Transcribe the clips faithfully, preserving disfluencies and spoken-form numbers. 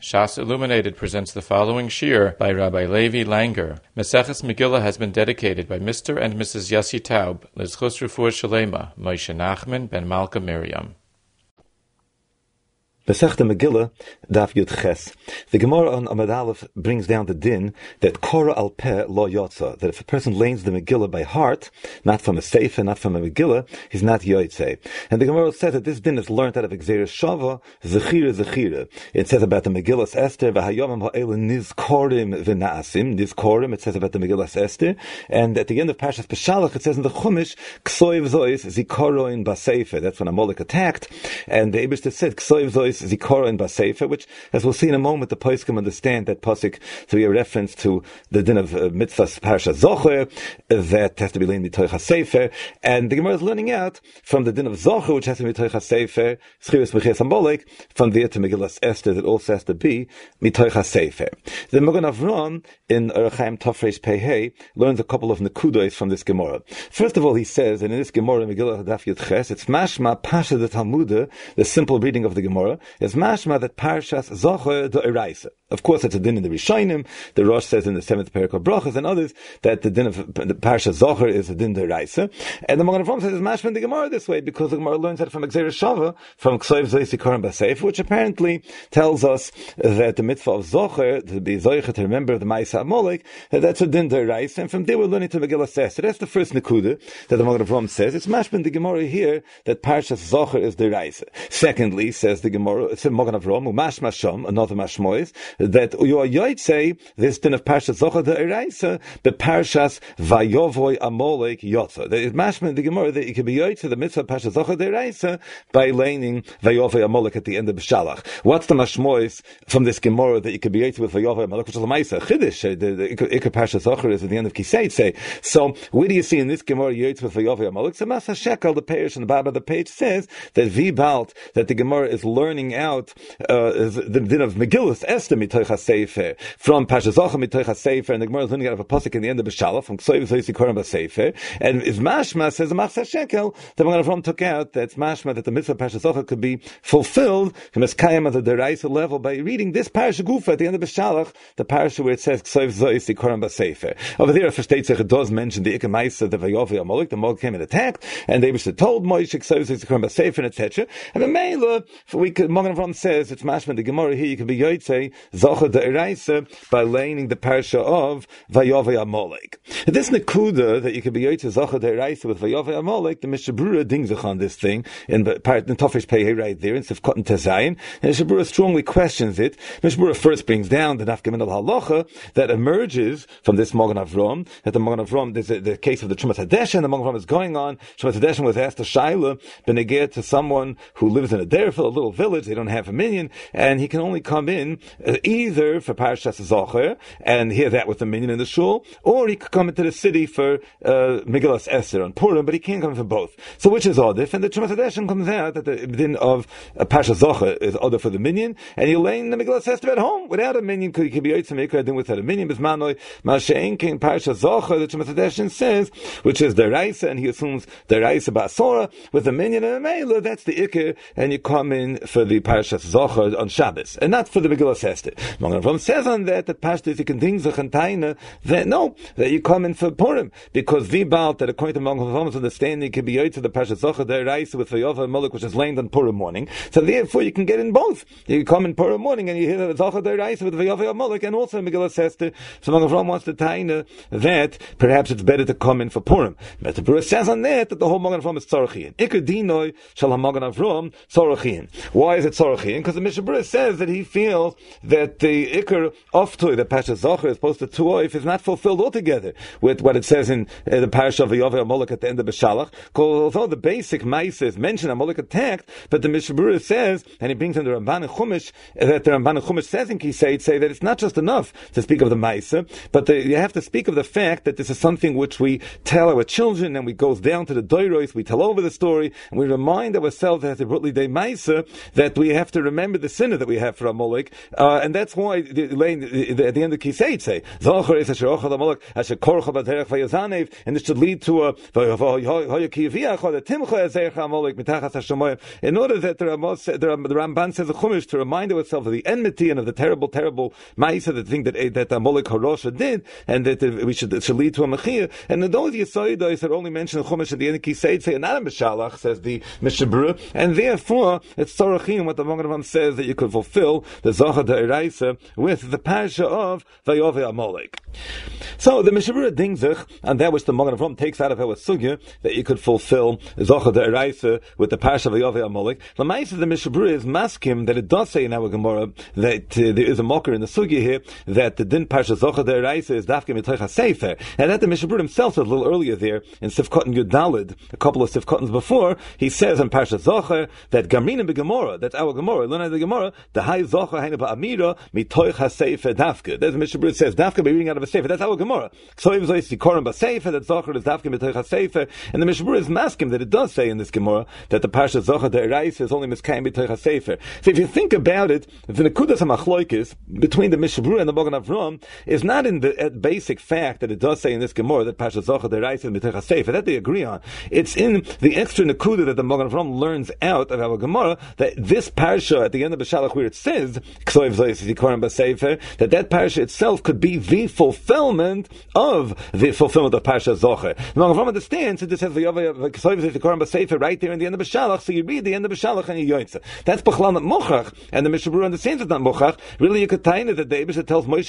Shas Illuminated presents the following shir by Rabbi Levi Langer. Maseches Megillah has been dedicated by Mister and Missus Yossi Taub, Lizchus Refuah Shalema, Moshe Nachman ben Malka Miriam. Masechta Megillah, Daf Yud Ches. The Gemara on Amud Aleph brings down the din that Korah al Peh lo yotza, that if a person lanes the Megillah by heart, not from a Sefer, not from a Megillah, he's not Yotzei. And the Gemara says that this din is learned out of Gzeira Shava, Zechira Zechira. It says about the Megillah Esther, V'hayomim ha'elu nizkorim v'na'asim, nizkorim, it says about the Megillah Esther, and at the end of Parshas Peshalach, it says in the Chumash, Ksoiv Zois zikoroin ba'sefer. That's when Amalek attacked, and the Eibishter said, Ksoiv Zois Zikora and Basefer, which, as we'll see in a moment, the Poskim understand that pasuk to be a reference to the din of uh, mitzvahs Parashat Zocher, uh, that has to be learned mitoich hasefer, and the Gemara is learning out from the din of Zocher, which has to be mitoich hasefer, Schiras Mechias Amalek, from there to Megillas Esther, that also has to be mitoich hasefer. The Magen Avram in Orach Chaim Tafresh Pehei learns a couple of nekudos from this Gemara. First of all, he says, and in this Gemara, Megillah Daf Yud Ches, it's mashma pasha the Talmudah, the simple reading of the Gemara, is mashma that Parshas Zocher the Eraisa. Of course, it's a din in the Rishonim. The Rosh says in the seventh parak of Brachas and others that the din of the Parshas Zocher is a din the Eraisa. And the Magen Avram says it's mashma in the Gemara this way because the Gemara learns that from Gzeira Shava, from Ksoiv Zois Zikaron Basefer, which apparently tells us that the mitzvah of Zocher, to be Zocher, to remember the Ma'aseh Amalek, that that's a din the Eraisa. And from there we're learning to Megillah Esther. That's the first nekuda that the Magen Avram says. It's mashma in the Gemara here that Parshas Zocher is the Eraisa. Secondly, says the Gemara, it's a Magen Avram, Umash Masham, another Mashmois, that you are Yotzei, this din of Parshas Zocher the Eraisa, but Parshas Vayovoy Amalek Yotza. There is mashma in the Gemara that you can be Yotzei the mitzvah Parshas Zocher the Eraisa by laning Vayovoy Amalek at the end of Shalach. What's the Mashmois from this Gemara that you can be Yotzei with Vayovoy Amalek, which is a Maisa Chiddush? The Ikar Parshas Zocher is at the end of Kisei say. So where do you see in this Gemara Yotzei with Vayovoy Amalek? So Masa Shekel, the parish in the bottom of the page, says that Vibalt, that the Gemara is learning out uh, the din of Megillah Esther mitoich hasefer from Parshas Zocher mitoich hasefer, and the Gemara is learning out of a pasuk in the end of Beshalach from Ksoiv Zois Zikaron Basefer, and is mashma, says the Machzah Shekel, the Magen Avram took out that's mashma that the mitzvah Parshas Zocher could be fulfilled from Eskayim at the deraisa level by reading this parasha Gufa at the end of Beshalach, the parasha where it says Ksoiv Zois Zikaron Basefer. Over there, if a state it does mention the Ikar Ma'aseh, the Vayovoy Amalek, the Amalek came and attacked, and they were told Moshe Ksoiv Zois Zikaron Basefer, and et cetera. And the Mela, we could Magen Avram says it's mashma in the Gemara here you can be Yotzei Zocher the Eraisa by laying the parasha of Vayovoy Amalek. This nekuda that you can be Yotzei Zocher the Eraisa with Vayovoy Amalek, the Mishnah Berurah dingzach on this thing in the part in Tafresh Pei right there in Sivkot and Tezayin, and Mishnah Berurah strongly questions it. Mishnah Berurah first brings down the Nafka Min al Halacha that emerges from this Magen Avram, that the Magen Avram, there's a, the case of the Trumas Hadeshen, the Magen Avram is going on. Trumas Hadeshen was asked to Shaila beneged to someone who lives in a derfil, a little village, they don't have a minion, and he can only come in uh, either for Parashas Zocher and hear that with the minion in the shul, or he could come into the city for uh, Megillas Esther on Purim, but he can't come for both. So which is Odif? And the Trumas Hadeshen comes out that the din of uh, Parashas Zocher is Odif for the minion, and you're laying the Megillas Esther at home without a minion. Could he be Yotzei Mikra din without a minion? Bismanoi Mashein King Parashas Zocher. The Trumas Hadeshen says, which is the Raisa, and he assumes the Raisa Basora with the minion and a Mela. That's the Ikar, and you come in for the Parashas Zocher on Shabbos, and not for the Megillah Esther. Magen Avram says on that that Pashtus you can ding zich and taina that no, that you come in for Purim because Vibalt that according to Magen Avram's understanding can be Yotzei the Parashas Zocher the Eraisa with Vayovoy Amalek, which is laid on Purim morning. So therefore you can get in both. You come in Purim morning and you hear the Zocher the Eraisa with Vayovoy Amalek and also Megillah Esther. So Magen Avram wants to taina that perhaps it's better to come in for Purim. Mister Berurah says on that that the whole Magen Avram is tzorachin. Ikar dinoi shal Magen Avram tzorachin. Why is it tzorachin? Because the Mishnah Berurah says that he feels that the Ikar Oftoi, the Parashas Zocher, is supposed to Tuoif, is not fulfilled altogether with what it says in uh, the Parasha of Vayovoy Amalek at the end of Beshalach. Although the basic Ma'aseh is mentioned, Amalek attacked, but the Mishnah Berurah says, and he brings in the Ramban and Chumash, that the Ramban and Chumash says in Kisei, say that it's not just enough to speak of the Ma'aseh, but the, you have to speak of the fact that this is something which we tell our children, and we goes down to the Doiros, we tell over the story, and we remind ourselves as a Brutli Day Ma'aseh that we have to remember the sinner that we have for Amalek, Uh, and that's why the, the, at the end of Kisei say, and this should lead to a in order that the Ramban says a Chumash to remind ourselves of the enmity and of the terrible, terrible ma'isa, the thing that that Amalek Harosha did, and that we should it should lead to a mechia. And those Yisoidos that only mention the Chumash at the end of Kisei say, not a Mishalach, says the Mishabru, and therefore it's Sorachim what the Magen says that you could fulfill the Zohar Da'iraisa with the Parsha of Vayove Amalek. So the Mishabura Dingzich, and that which the Magen Avraham takes out of our sugya, that you could fulfill Zohar Da'iraisa with the Parsha of Vayove Amalek. The Ma'isa the Mishabura is maskim that it does say in our Gemara that uh, there is a mocker in the sugya here that the Din Parsha Zohar Da'iraisa is Dafke Mitoich HaSefer, and that the Mishabura himself said a little earlier there in Sifkot and Yudalid, a couple of Sifkotans before, he says in Parsha Zohar that Gamrina B'Gemara, that's our Gemara, Luna the Gemara, the High Zohar Haina Ba'amira Mitoich HaSefer Dafke. That's the Mishabura says Dafke by reading out of a Sefer. That's our Gemara. So if it's Koran B'Sefer, that Zohar is Dafke Mitoich HaSefer, and the Mishabura is masking that it does say in this Gemara that the Parsha Zohar Da'iraisa is only Miskayim Mitoich HaSefer. So if you think about it, the Nekudas HaMachloikis between the Mishabura and the Magen Avraham is not in the basic fact that it does say in this Gemara that Parsha Zohar Da'iraisa is Mitoich HaSefer. That they agree on. It's in the extra Nekuda that the Magen Avraham learns out of our Gemara that this Parsha at the end of Beshalach where it says that that Parsha itself could be the fulfillment of the fulfillment of Parsha Zohar. The Magen Avraham understands that this says right there in the end of Beshalach, so you read the end of Beshalach and you yoytza. That's B'chlal not Mochach, and the Mishabura understands it's not Mochach. Really, you could tie it that the Eibusha tells Moshe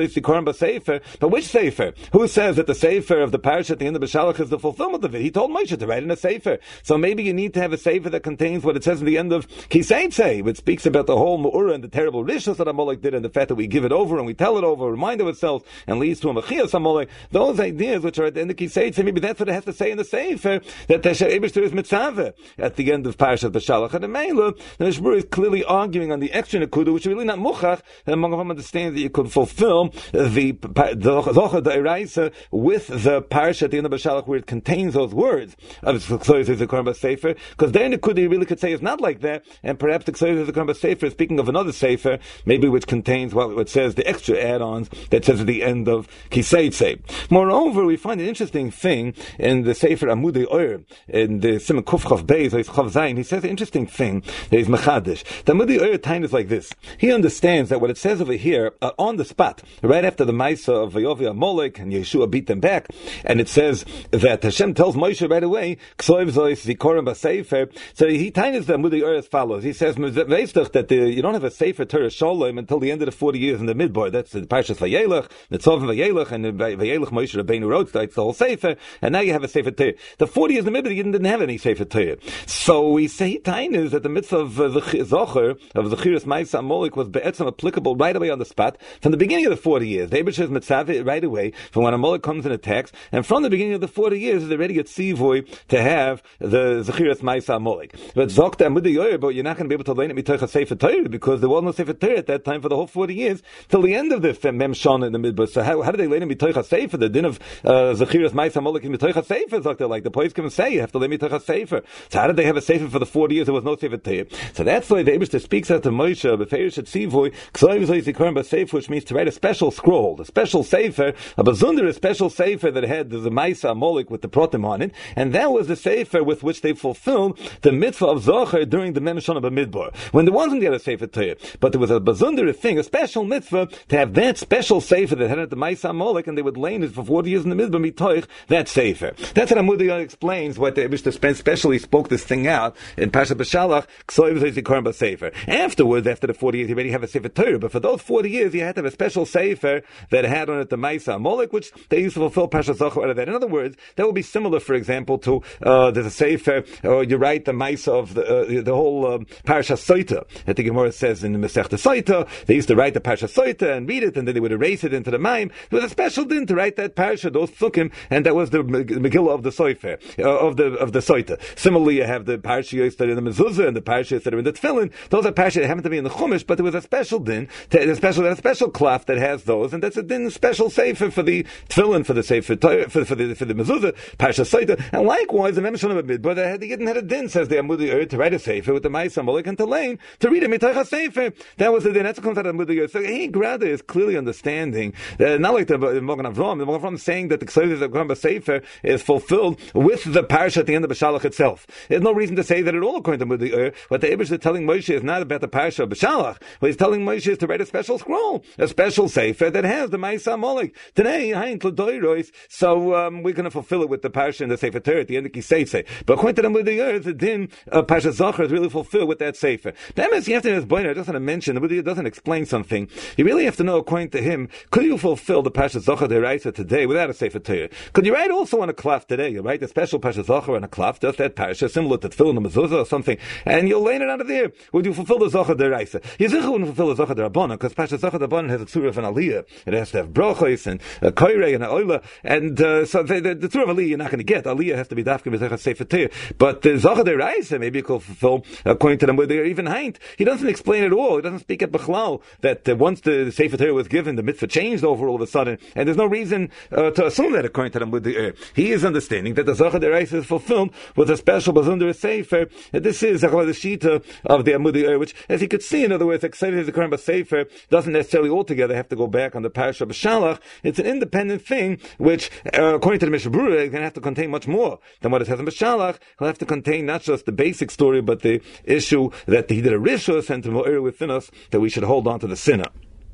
but which Sefer? Who says that the Sefer of the Parsha at the end of Beshalach is the fulfillment of it? He told Moshe to write in a Sefer. So maybe you need to have a Sefer that contains what it says in the end of Kisei, which speaks about the whole Me'ura and the terrible rishos that Amalek did, and the fact that we give it over and we tell it over, remind ourselves, and leads to a Mechias Amalek. Those ideas which are at the end of Kisei, maybe that's what it has to say in the Sefer, that the Eibusha is Mitzaveh at the end of Parshat Beshalach. And the Meilah, the Mishabura is clearly arguing on the extra Nekuda, which is really not Muchach, and among them understand that you could fulfill the Zohar Da'iraisa with the Parsha at the end of Beshalach where it contains those words of the Koran Sefer, because there Nekuda you really could say is not like that, and perhaps the Ksayos of the Koran Sefer is speaking of another Sefer, maybe which contains what it says, the extra add-ons that says at the end of Kisei. Moreover, we find an interesting thing in the Sefer Amudei Oyer, in the Siman Kuf Chav Beis, Chav Zayin, he says an interesting thing that is Mechadish. The Amudei Oyer time is like this. He understands that what it says over here, uh, on the spot, right after the Maisa of Vayove Amalek, and Yeshua beat them back, and it says that Hashem tells Moshe right away, Ksoiv Zois Zikorim B'Sefer. So he ties the Amudei Oyer as follows. He says that the, you don't have a Sefer Torah Shalom until the end of the forty years in the Midbar. That's the Parshas Vayelech, Nitzov Vayelech, and Vayelech Moshe Rabbeinu wrote. That's the whole Sefer, and now you have a Sefer Torah. The forty years in the Midbar, you didn't have any Sefer Torah. So we say Tainas that the mitzvah of uh, the Zohar of the Chiras Ma'isa Amalek was be'etzem applicable right away on the spot from the beginning of the forty years. The Eibusha is mitzvah right away from when Amalek comes and attacks, and from the beginning of the forty years is already at Sivoy to have the Zechiras Ma'isa Amalek. But Zok Amudei Oyer, but you're not going to be able to learn it mitoich a Sefer Torah because there was no Sefer Torah at that time for the whole forty years till the end of the Mem Shana in the Midbar. So how, how did they learn it mitoich a Sefer? The din of uh, Zechiras Ma'isa Amalek is mitoich a Sefer. Zok like the poets can say you have to learn mitoich a Sefer. So how did they have a Sefer for the forty years? There was no Sefer Torah. So that's why the Eibusha speaks out to Moshe beferish at Sivoy Ksoiv Zois Zikorim B'Sefer, which means to write a special scroll, a special Sefer, a Bazundar, a special Sefer that had the Ma'isa Amalek with the Protim on it, and that was the Sefer with which they fulfilled the mitzvah of Zohar during the Mem Shana B'Midbar, when there wasn't yet a Sefer Torah, but there was a Bazundar thing, a special mitzvah to have that special Sefer that had the Ma'isa Amalek, and they would lay in it for forty years in the Midbar mitoich that Sefer. That's what Amudei Oyer explains what the Eibusha specially spoke this thing out in Parshat Beshalach. Ksoiv Zois Zikorim B'Sefer. Afterwards, after the forty years, you already have a Sefer Torah, but for those forty years, you had to have a special Sefer that had on it the Ma'isa Amalek, which they used to fulfill Parshat Zohar out of that. In other words, that would be similar, for example, to uh, there's a Sefer, or you write the Ma'isa of the uh, the whole um, Parshat Soita. I think Gemara says in the Masechta Soita, they used to write the Parshat Soita and read it, and then they would erase it into the Maim. There was a special din to write that Parsha, those Psukim, and that was the Megillah of the Soifer, uh, of the of the Soita. Similarly, you have the Parshiyos that are in the Mezuzah and the Parshiyos that are in the Tefillin. Those are Parshiyos that happen to be in the Chumash, but there was a special din, a special a special cloth that has those, and that's a din special Sefer for the Tefillin, for the Sefer for, for the for the Mezuzah, Parsha Soita, and likewise the Mem Shana B'Midbar, but they didn't have a din, says the Amudei Oyer, to write a Sefer with the Ma'isa Amalek and to lane to read a mitoich a Sefer. That was the din. That's what comes out of the Mudiyah. So he Grada is clearly understanding that not like the Mogan Avram. The Mogan Avram is saying that the Kseiv of Gramba Sefer is fulfilled with the parsha at the end of B'Shalach itself. There's no reason to say that at all according to Mudiyah. What the Eibush is telling Moshe is not about the parsha of B'Shalach. What he's telling Moshe is to write a special scroll, a special Sefer that has the Ma'isa Molek. Today, so um, we're going to fulfill it with the parsha and the Sefer Torah at the end of Kisei. But according to the Mudiyah, the din of Parsha Zachar is really fulfilled with that Sefer. The M S, you have to, as Boiner, I just want to mention, the Mudiyah doesn't explain something. You really have to know, according to him, could you fulfill the Parsha Zachar Deraisa today without a Sefer Torah? Could you write also on a cloth today? You write a special Parsha Zachar on a cloth, just that Parsha, similar to Tefillin and Mezuzah or something, and you'll lay it out of there. Would you fulfill the Zachar Deraisa? Yizichah wouldn't fulfill the Zachar Derabbanan, because Parsha Zachar Derabbanan has a tzura of an aliyah. It has to have brachos and a koirei and a oila, and uh, so the, the, the tzura of aliyah you're not going to get. Aliyah has to be dafka b'zechah Sefer Torah. But the Zachar Deraisa, maybe you could fulfill, according to them, where they're even haint. He doesn't explain at all. He doesn't speak at Bechlal that uh, once the Sefer Torah was given, the mitzvah changed over all of a sudden, and there's no reason uh, to assume that according to them with the uh, he is understanding that the Zachar Deraisa is fulfilled with a special Bazunder Sefer. And this is the Shita of the Amudi, which, as you could see, in other words, excited the Quran Sefer doesn't necessarily altogether have to go back on the Parsha B'Shalach. It's an independent thing, which, uh, according to the Mishnah Berurah, is going to have to contain much more than what it has in B'Shalach. He'll have to contain not just the basic story, but the issue that he did a rishus and to mo'ir within us that we should hold on to the sinner.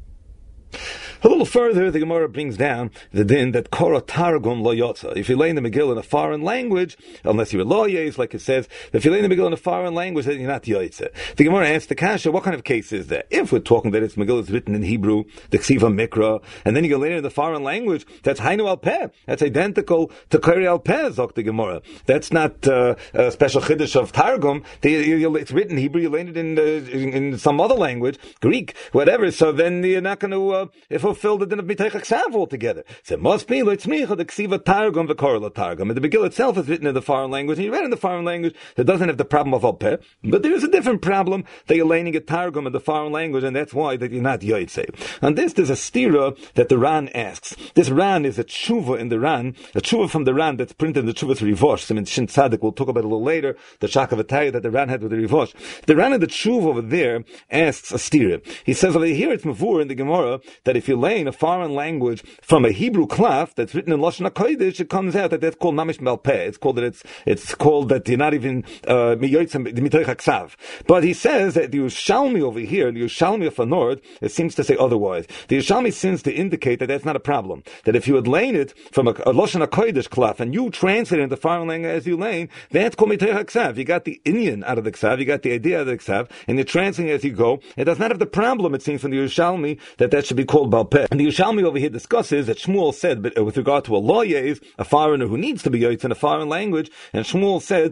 A little further, the Gemara brings down the din that Korah Targum Lo Yotza. If you lay in the Megillah in a foreign language, unless you're a lawyers, like it says, if you lay in the Megillah in a foreign language, then you're not Yotza. The Gemara asks the Kasha, what kind of case is that? If we're talking that it's Megillah is written in Hebrew, the Ksiva Mikra, and then you lay it in the foreign language, that's Hainu Al Peh. That's identical to Kari Al Peh, Zok the Gemara. That's not uh, a special Chiddush of Targum. It's written in Hebrew, you lay it in, uh, in, in some other language, Greek, whatever, so then you're not going to, uh, if fulfill the din of Mitayach Aksav altogether. So it must be Leitzmicha, the Ksiva Targum, the Korla Targum. And the Megillah itself is written in the foreign language, and you read in the foreign language, it doesn't have the problem of Alpeh, but there is a different problem that you're laying a Targum in the foreign language, and that's why that you're not Yoitze. On this, there's a stira that the Ran asks. This Ran is a tshuva in the Ran, a tshuva from the Ran that's printed in the Tshuvas Rivosh. I mean, Shin Tzadik, we'll talk about it a little later, the Shakavataya that the Ran had with the Rivosh. The Ran in the tshuva over there asks a stira. He says over here, it's Mavur in the Gemara, that if you lay in a foreign language from a Hebrew klaf that's written in Lashon HaKodesh, it comes out that that's called Namish Malpeh. It's called that it's it's called that you're not even uh, Mitoich Haksav. But he says that the Yerushalmi over here, the Yerushalmi of the north, it seems to say otherwise. The Yerushalmi seems to indicate that that's not a problem. That if you had lain it from a, a Lashon HaKodesh klaf and you translate it into foreign language as you lain, that's called Mitoich Haksav. You got the Inyan out of the Ksav, you got the idea out of the Ksav, and you're translating as you go. It does not have the problem, it seems, from the Yerushalmi that that should be called Balpeh. And the Yerushalmi over here discusses that Shmuel said, but with regard to a lawyer, a foreigner who needs to be yoitz in a foreign language, and Shmuel said,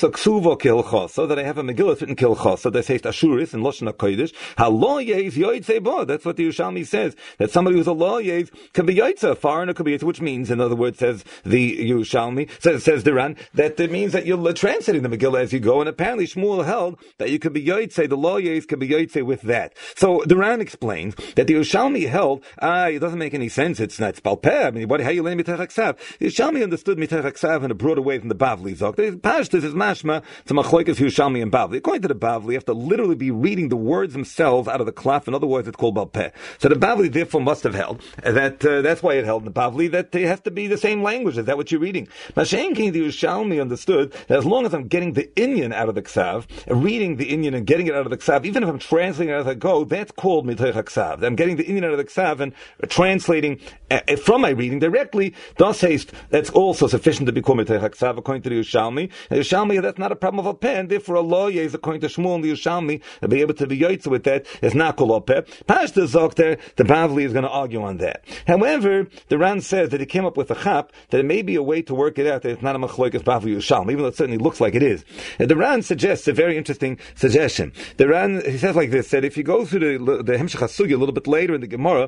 so that I have a Megillah written kilchos, so that says Ashuris in Lashon HaKodesh, how lawyers yoitz bo. That's what the Yerushalmi says, that somebody who's a lawyer can be yoitz, a foreigner can be yoitz, which means, in other words, says the Yerushalmi, says, says the Ran, that it means that you're translating the Megillah as you go, and apparently Shmuel held that you could be yoitz, the lawyers can be yoitz with that. So the Ran explains that the Yerushalmi held, ah, it doesn't make any sense. It's not spalpeh. I mean, what? How you learn Mitach Aksav? Yerushalmi understood Mitach Aksav in a broader way than the Bavli Zok. Pashtus is mashma to machlokes Yerushalmi and Bavli. According to the Bavli, you have to literally be reading the words themselves out of the klaf. In other words, it's called balpeh. So the Bavli therefore must have held that. Uh, that's why it held in the Bavli that it has to be the same language. Is that what you're reading? Mashen King the Yerushalmi understood that as long as I'm getting the Inyan out of the Ksav, reading the Inyan and getting it out of the Ksav, even if I'm translating it as I go, that's called Mitach Aksav. I'm getting the Inyan out of the Ksav and translating uh, from my reading directly, thus haste, that's also sufficient to be called Mitach Aksav according to the Yerushalmi. The Yerushalmi, that's not a problem of a pen, therefore a lawyer is according to Shmuel and the Yerushalmi, to be able to be yoitz with that is not called a pen. Pashta Zokter, the Bavli is going to argue on that. However, the Ran says that he came up with a chap, that it may be a way to work it out, that it's not a machlokes Bavli Yerushalmi, even though it certainly looks like it is. And the Ran suggests a very interesting suggestion. The Ran, he says like this, that if you go through the, the Hemshech HaSugya a little bit later in the Gemara,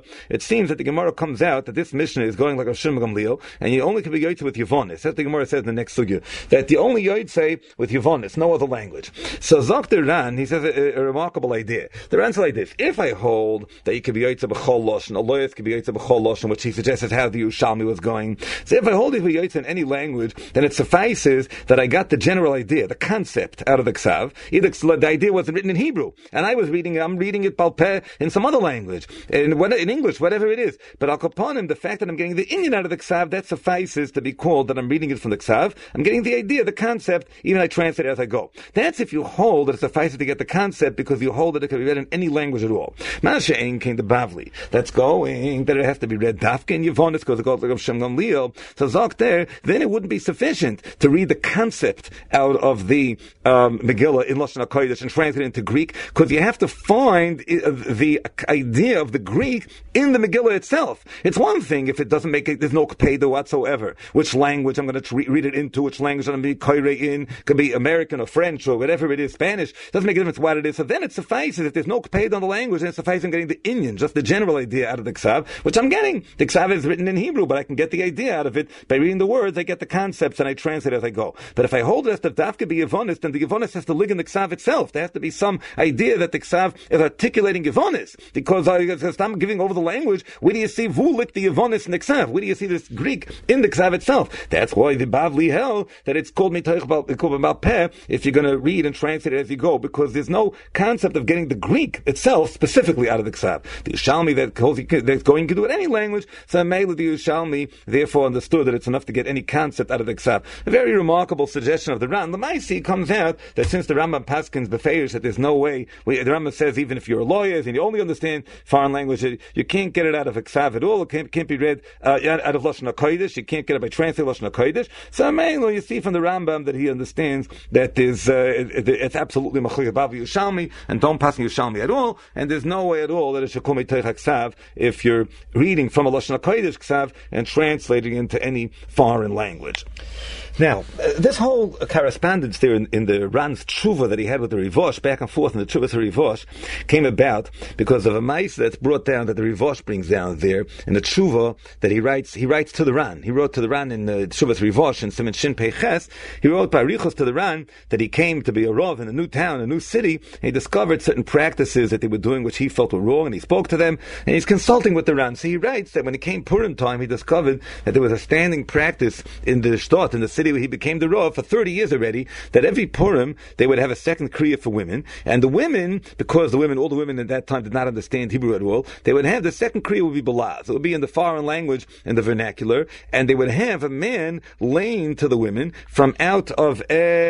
it seems that the Gemara comes out that this Mishnah is going like a Shimon Gamliel, and you only can be Yoitze with Yevonis. That's the Gemara says in the next sugya, that the only Yoitze with Yevonis, no other language. So Doctor Ran, he says a, a remarkable idea. The Ran's like this: if I hold that you can be Yoitze b'chol loshen, a loyas can be Yoitze b'chol loshen, which he suggests is how the Yerushalmi was going. So if I hold it for Yoitze in any language, then it suffices that I got the general idea, the concept out of the Ksav. Either the idea wasn't written in Hebrew, and I was reading it, I'm reading it Balpeh in some other language, in, in English, whatever it is. But Al Kaponim, the fact that I'm getting the Inyan out of the Ksav, that suffices to be called that I'm reading it from the Ksav. I'm getting the idea, the concept, even I translate it as I go. That's if you hold that it suffices to get the concept, because you hold that it can be read in any language at all. Masha Ein came to Bavli. That's going, that it has to be read Dafka in Yevonis, because it goes like Shem Gamliel. So Zok there, then it wouldn't be sufficient to read the concept out of the um, Megillah in Lashon HaKodesh and translate it into Greek, because you have to find the idea of the Greek in the Megillah itself. It's one thing if it doesn't make it, there's no Kpeda whatsoever, which language I'm going to re- read it into, which language I'm going to be Koire in, could be American or French or whatever it is, Spanish, doesn't make a difference what it is. So then it suffices, if there's no Kpeda on the language, then it suffices I'm getting the Inyan, just the general idea out of the Ksav, which I'm getting. The Ksav is written in Hebrew, but I can get the idea out of it by reading the words. I get the concepts and I translate as I go. But if I hold it as the Dafka be Yevonis, then the Yevonis has to live in the Ksav itself. There has to be some idea that the Ksav is articulating Yevonis, because I, I'm giving over the language. Where do you see Vulik the Yevonis in the Ksav? Where do you see this Greek in the Ksav itself? That's why the Bavli held that it's called Mitoich Balpeh if you're going to read and translate it as you go, because there's no concept of getting the Greek itself specifically out of the Ksav. The Yerushalmi that calls that's going to do it any language, so Mele the Yerushalmi therefore understood that it's enough to get any concept out of the Ksav. A very remarkable suggestion of the Ran. The Maisi comes out that since the Rambam Paskins befeirs that there's no way, the Rambam says even if you're a lawyer and you only understand foreign language, you can't get it out of a Ksav at all. It can't, can't be read uh, out of Lashon HaKodesh. You can't get it by translating Lashon HaKodesh. So mainly you see from the Rambam that he understands that there's, uh, it, it's absolutely Machlokas Bavli Yerushalmi, and don't pass Yerushalmi at all, and there's no way at all that it should come Mitoich Ksav if you're reading from a Lashon HaKodesh Ksav and translating into any foreign language. Now, uh, this whole correspondence there in, in the Ran's tshuva that he had with the Rivosh, back and forth in the tshuva to Rivosh, came about because of a mice that's brought down, that the Rivosh brings down there, in the tshuva that he writes, he writes to the Ran. He wrote to the Ran in the tshuva to Rivosh, in Siman Shin Pei Ches, he wrote by Richos to the Ran that he came to be a Rav in a new town, a new city, and he discovered certain practices that they were doing which he felt were wrong, and he spoke to them, and he's consulting with the Ran. So he writes that when it came Purim time, he discovered that there was a standing practice in the Shtot, in the city where he became the Rav for thirty years already, that every Purim they would have a second kriya for women, and the women, because the women, all the women at that time did not understand Hebrew at all, they would have the second kriya would be balaz. It would be in the foreign language, in the vernacular, and they would have a man laying to the women from out of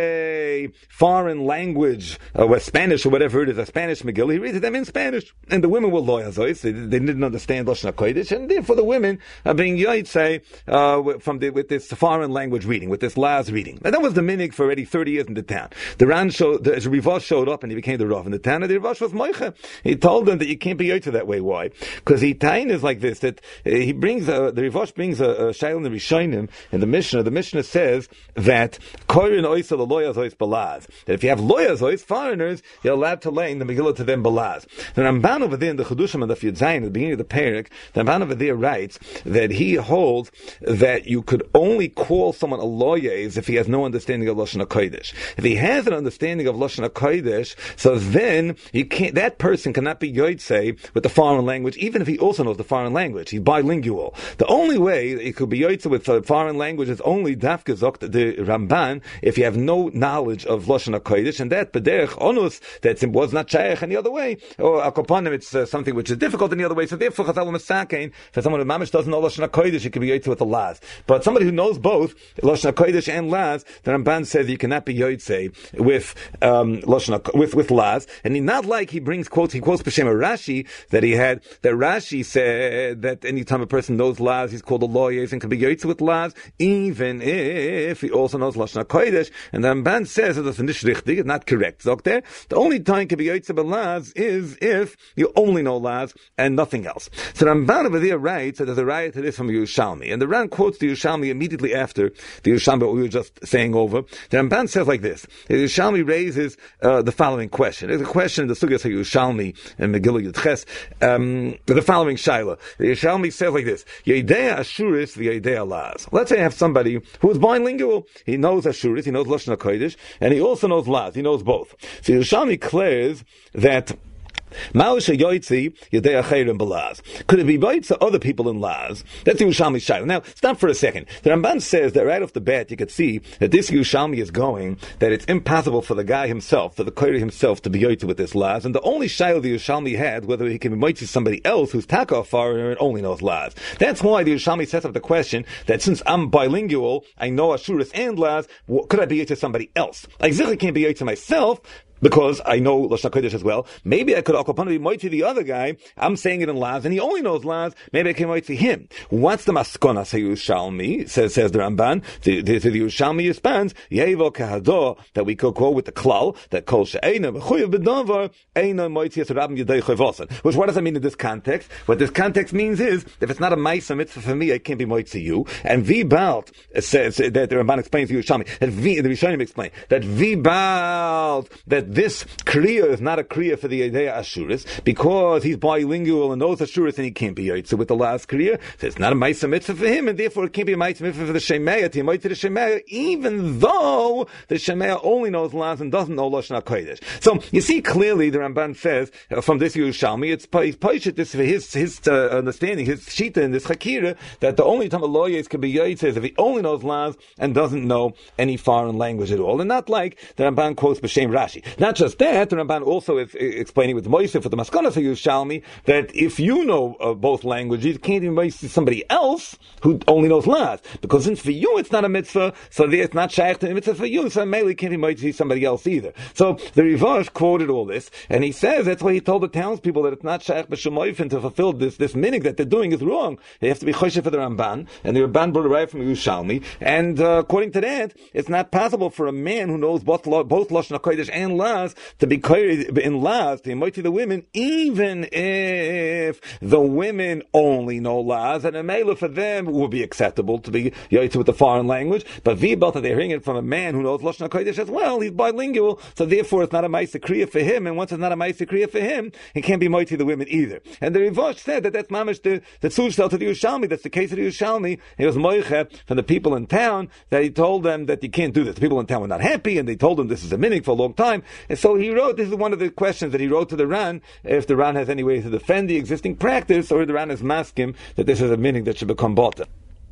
a foreign language, or Spanish or whatever it is, a Spanish Megillah. He reads to them in Spanish, and the women were loyazois. They, they didn't understand Lashon HaKodesh, and therefore the women are being yotzei uh, from the, with this foreign language reading, with this Laz reading. And that was the minig for already thirty years in the town. The Ran showed, the Rivosh showed up, and he became the Rav in the town, and the Rivosh was moicha. He told them that you can't be yotzei that way. Why? Because he tain is like this, that uh, he brings, a, the Rivosh brings a, a shayl in the Rishonim, in the Mishnah. The Mishnah says that korin oisa the loyazois balaz. That if you have loyazois, foreigners, you're allowed to lay in the Megillah to them balaz. The Ramban over there in the Chedushim and the Yud Zayin, at the beginning of the Perek, the Ramban over there writes that he holds that you could only call someone a loyez if he has no understanding of Lashon HaKodesh. If he has an understanding of Lashon HaKodesh, so then he can't, that person cannot be yotzei with the foreign language, even if he also knows the foreign language. He's bilingual. The only way that he could be yotzei with the foreign language is only dafka zokt the Ramban, if you have no knowledge of Lashon HaKodesh, and that bederech onus, that was not shaykh any other way, or akopanim, it's uh, something which is difficult any other way. So therefore, Chazal Masakein, for someone who mamish doesn't know Lashon HaKodesh, he could be yotzei with the Laz. But somebody who knows both Lashon HaKodesh and Laz, the Ramban says you cannot be yotzei with um, Lashon with with Laz, and he not like he brings quotes. He quotes B'Shem Rashi that he had. That Rashi said that anytime a person knows Laz, he's called a lawyer and can be yotzei with Laz, even if he also knows Lashon HaKodesh. And the Ramban says that that's nicht richtig, it's not correct. So there, the only time can be yotzei with Laz is if you only know Laz and nothing else. So the Ramban over there writes that there's a riot to this from Yerushalmi, and the Ran quotes the Yerushalmi immediately after the Yerushalmi we were just saying over. The Ramban says like this: the Yerushalmi raises uh, the following question. There's a question in the Sugyas Yerushalmi and Megillah Yud Ches. Um, the following shaila. The Yerushalmi says like this: Yedei Ashuris v'Yedei Laz. Let's say I have somebody who is bilingual. He knows Ashuris, he knows Lashon HaKodesh, and he also knows Laz. He knows both. So Yerushalmi declares that could it be bites to other people in Laz? That's the Yerushalmi Shaila. Now, stop for a second. The Ramban says that right off the bat you could see that this Yerushalmi is going, that it's impossible for the guy himself, for the Koiri himself, to be yoytze with this Laz. And the only Shaila the Yerushalmi had, whether he can be yoytze somebody else who's taka foreigner and only knows Laz. That's why the Yerushalmi sets up the question that since I'm bilingual, I know Ashuris and Laz, could I be yoytze somebody else? I exactly can't be yoytze myself, because I know Lashon HaKodesh as well. Maybe I could be moiti the other guy. I'm saying it in Laz, and he only knows Laz. Maybe I can moiti him. What's the maskona say Yerushalmi? Says says the Ramban. The, the, the Yerushalmi responds, Yevo kahado, that we could go with the klal that kol she'eina v'chuyev b'davar eina moiti es rabim yedei chayvosan. Which what does that mean in this context? What this context means is if it's not a ma'isa mitzvah for me, I can't be moiti you. And v'balt says that the Ramban explains to Yerushalmi that v the Rishonim explain that v'balt that this kriya is not a kriya for the Yedei Ashuris because he's bilingual and knows Ashuris and he can't be yoytze with the last kriya. So it's not a ma'isa mitzvah for him, and therefore it can't be a ma'isa mitzvah for the Shemeya to moiti the Shemeya, even though the Shemeya only knows Laz and doesn't know Lashon HaKodesh. So you see clearly the Ramban says uh, from this Yerushalmi, it's he's poished this for his his uh, understanding, his shita in this chakira, that the only time a lawyer can be yoytze is if he only knows Laz and doesn't know any foreign language at all, and not like the Ramban quotes B'Shem Rashi. Not just that, the Ramban also is explaining with Moisef, with the Maskana for Yerushalmi, that if you know uh, both languages, you can't even Moisef somebody else who only knows Laz. Because since for you it's not a mitzvah, so there it's not shaykh to a mitzvah for you, so mainly can't be Moisef somebody else either. So the Rivash quoted all this, and he says that's why he told the townspeople that it's not shaykh b'shemoyfen to fulfill this, this minig that they're doing is wrong. They have to be choshev for the Ramban, and the Ramban brought it right from Yerushalmi, and uh, according to that, it's not possible for a man who knows both, both Lashon HaKodesh and Laz to be in Laz, to moiti the women, even if the women only know Laz, and a mela for them would be acceptable to be yoytze with the foreign language. But v'balt that they're hearing it from a man who knows Lashon HaKodesh as well, he's bilingual, so therefore it's not a ma'isa kriya for him, and once it's not a ma'isa kriya for him, he can't be moiti the women either. And the Rivash said that that's mamish the the tzujsel to the Yerushalmi. That's the case of the Yerushalmi. He was moiche from the people in town that he told them that you can't do this. The people in town were not happy, and they told him this is a minig for a long time, and so he wrote. This is one of the questions that he wrote to the Ran, if the Ran has any way to defend the existing practice, or the Ran is masking that this is a meaning that should become bought.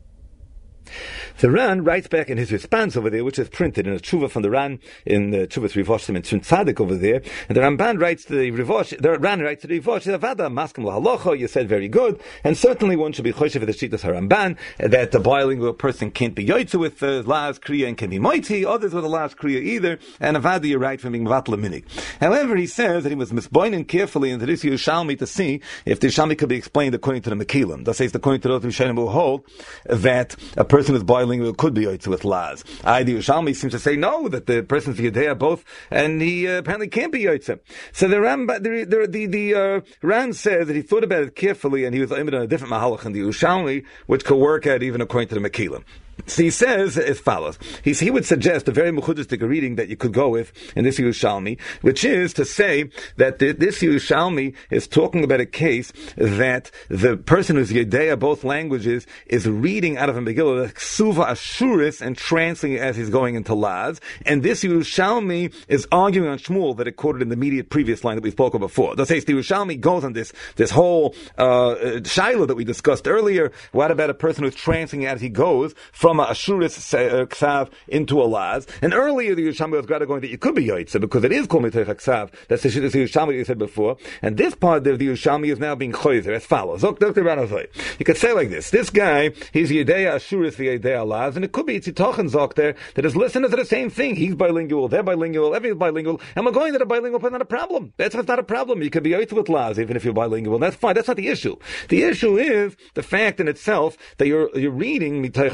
The Ran writes back in his response over there, which is printed in a tshuva from the Ran in the Tshuva's Rivoshim in Tzun Tzadik over there, and the Ramban writes to the Rivosh, the Ran writes to the Rivosh, Avada maskim lahalocha, you said very good, and certainly one should be choshev for the Shitas HaRamban, that the bilingual person can't be yoytze with the Laz Kriya and can be moiti, others with the Laz Kriya either, and Avada you're right from being vatla minig. However, he says that he was misboining carefully into this Yerushalmi to see if the Yerushalmi could be explained according to the Mekilim. That says according to those Rishonim who hold that a person who's bilingual could be yoytze with Laz. I, the Yerushalmi, seems to say no, that the person's Yedea both, and he uh, apparently can't be yoytze. So the Ram, the the the, the uh, Ran says that he thought about it carefully, and he was aimed on a different mahalach in the Yerushalmi, which could work out even according to the Mekilim. So he says as follows. He's, he would suggest a very mechudistic reading that you could go with in this Yerushalmi, which is to say that the, this Yerushalmi is talking about a case that the person who's Yedea both languages is reading out of a Megillah, the Ksuva Ashuris, and translating it as he's going into Laz. And this Yerushalmi is arguing on Shmuel that it quoted in the immediate previous line that we spoke of before. Thus, the Yerushalmi goes on this this whole uh, shaila that we discussed earlier. What about a person who's translating it as he goes from From a Ashuris Ksav into a Laz. And earlier the Yerushalmi was rather going that you could be Yoitze, because it is called Mitoich Ksav. That's the Yerushalmi you said before. And this part of the Yerushalmi is now being Choyzer as follows. Doctor Ranazoi. You could say like this. This guy, he's Yedea Ashuris v'Yedea Laz, and it could be Tzitochen Zok there, that his listeners are the same thing. He's bilingual, they're bilingual, everyone's bilingual, and we're going that a bilingual but not a problem. That's not a problem. You could be Yoitze with Laz, even if you're bilingual. That's fine. That's not the issue. The issue is the fact in itself that you're, you're reading Mitoich Ksav,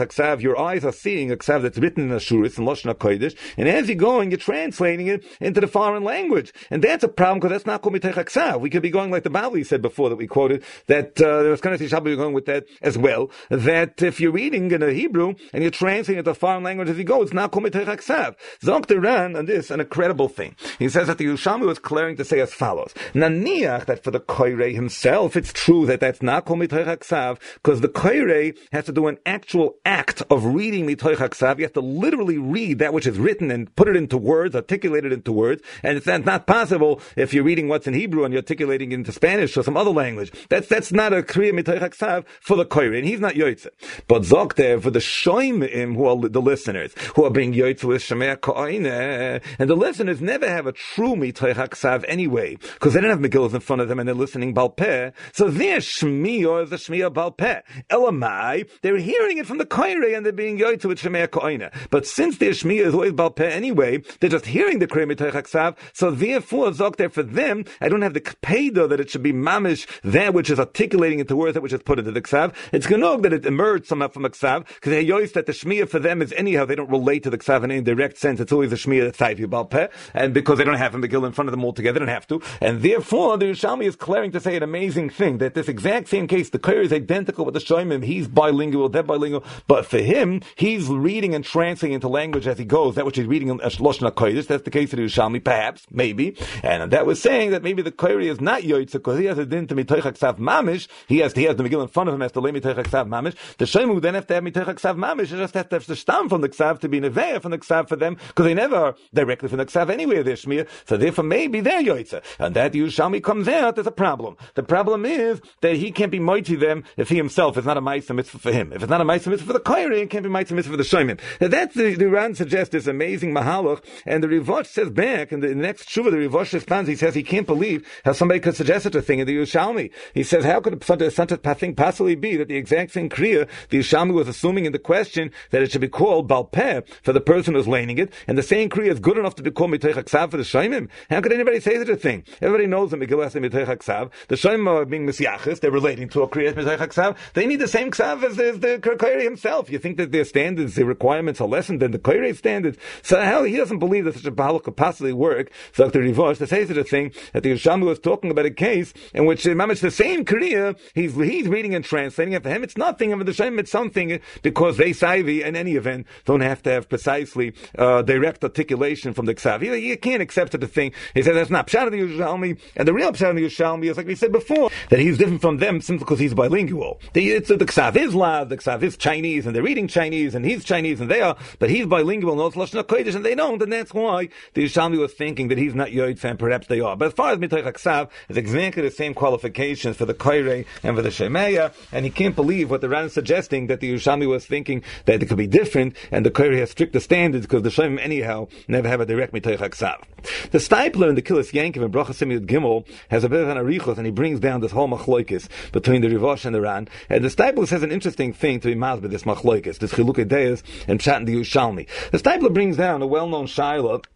your eyes are seeing a ksav that's written in Ashuris and Lashon HaKodesh, and as you're going, you're translating it into the foreign language. And that's a problem, because that's not called Mitech HaKsav. We could be going like the Bali said before that we quoted, that uh, there was kind of Tisha B'Av going with that as well, that if you're reading in a Hebrew and you're translating it to foreign language as you go, it's not called Mitech HaKsav. Zok the Ran on this, an incredible thing. He says that the Yerushalmi was clearing to say as follows: Naniach, that for the Koirei himself, it's true that that's not called Mitech HaKsav, because the Koirei has to do an actual act of reading Mitech HaKsav. You have to literally read that which is written and put it into words, articulate it into words, and it's not possible if you're reading what's in Hebrew and you're articulating it into Spanish or some other language. That's that's not a Kriya Mitech HaKsav for the Koirei, and he's not Yoitze. But Zok there, for the Shoimim, who are the listeners, who are being Yoitze with Shemei Koine, and the listeners never have a true Mitech HaKsav anyway, because they don't have Megillas in front of them and they're listening Baal Peh, so their Shmiya is the Shmiya Baal Peh. Elamai, they're hearing it from the Koirei and they're being Yoitze with Shemei Koine. But since their Shmiya is always Baal Peh anyway, they're just hearing the Kriya Mitech HaKsav, so therefore, Zok there, for them, I don't have the Kpeda that it should be mamish, that which is articulating into words, that which is put into the Ksav. It's Genog that it emerged somehow from a Ksav, because they yois that the Shmiya for them is anyhow, they don't relate to the Ksav in any direct sense. It's always a Shmiya that's Saifi Baal Peh, and because they don't have a Megillah in front of them altogether, they don't have to. And therefore, the Yerushalmi is clearing to say an amazing thing, that this exact same case, the Koirei is identical with the Shoimim. He's bilingual, they're bilingual, but for him, he's reading and translating into language as he goes, that which he's reading in Lashon HaKodesh. That's the case of the Yerushalmi, perhaps, maybe. And that was saying that maybe the Koirei is not Yoitze, because he has a din to Mitech HaKsav Mamish. He has, he has the Megillah in front of him, has to lay Mitech HaKsav Mamish. The Shoimim then have to have Mitech HaKsav Mamish, they just have to have the stam from the Ksav to be Neveah from the Ksav for them, because they never are directly from the Ksav anyway, they're Shmiya, so therefore maybe they're Yoitze. And that the Yerushalmi comes out, there's a problem. The problem is that he can't be mighty them if he himself is not a Ma'aseh Mitzvah for him. If it's not a Ma'aseh Mitzvah for the Koirei, it can't be Ma'aseh Mitzvah for the Shoimim. That's the, the Ran suggests this amazing Mahalach, and the Rivosh says back, in the, in the next Shuvah, the Rivosh responds, he says he can't believe how somebody could suggest such a thing in the Yerushalmi. He says, how could such a, such a thing possibly be that the exact same Kriya, the Yerushalmi was assuming in the question that it should be called Baal Peh for the person who's laning it, and the same Kriya is good enough to be called Mitech HaKsav for the Shoimim? How could anybody say such a thing? Everybody knows that Megillah has Mitech HaKsav. The Shoimim are being Mesiachis, they're relating to a Kriya Mitech HaKsav. They need the same Ksav as, as the Koirei himself. You think that their standards, their requirements are less than the Koirei standards? So how he doesn't believe that such a Baal could possibly work. So Doctor Rivosh, to say such a thing, that the Yerushalmi was talking about a case in which Mamish the same Kriya, he's he's reading and translating, and for him it's nothing, and for the Shoimim it's something, because they Saivi, in any event, don't have to have precisely uh, direct articulation from the Ksav. You, you can't accept such a thing. He said that's not Pshat of the Yerushalmi, and the real Pshat of the Yerushalmi is, like we said before, that he's different from them simply because he's bilingual. The, it's, the Ksav is loud, the Ksav is Chinese, and they're reading Chinese, and he's Chinese, and they are, but he's bilingual, and knows Lashon HaKodesh, and they don't, and that's why the Yerushalmi was thinking that he's not Yoitze, and perhaps they are. But as far as Mitech HaKsav, it's exactly the same qualifications for the Koirei and for the Shemaya, and he can't believe what the Ran is suggesting, that the Yerushalmi was thinking that it could be different, and the Koirei has stricter standards, because the Shoimim anyhow never have a direct Mitech HaKsav. The Stipler in the Kilis Yankiv and Bracha Simiyud Gimel has a bit of an arichos, and he brings down this whole machloikis between the Rivosh and the Ran. And the Stipler says an interesting thing to be masked by this machloikis, this Chilukei Deis and Pshat in the Yerushalmi. The Stipler brings down a well-known shaila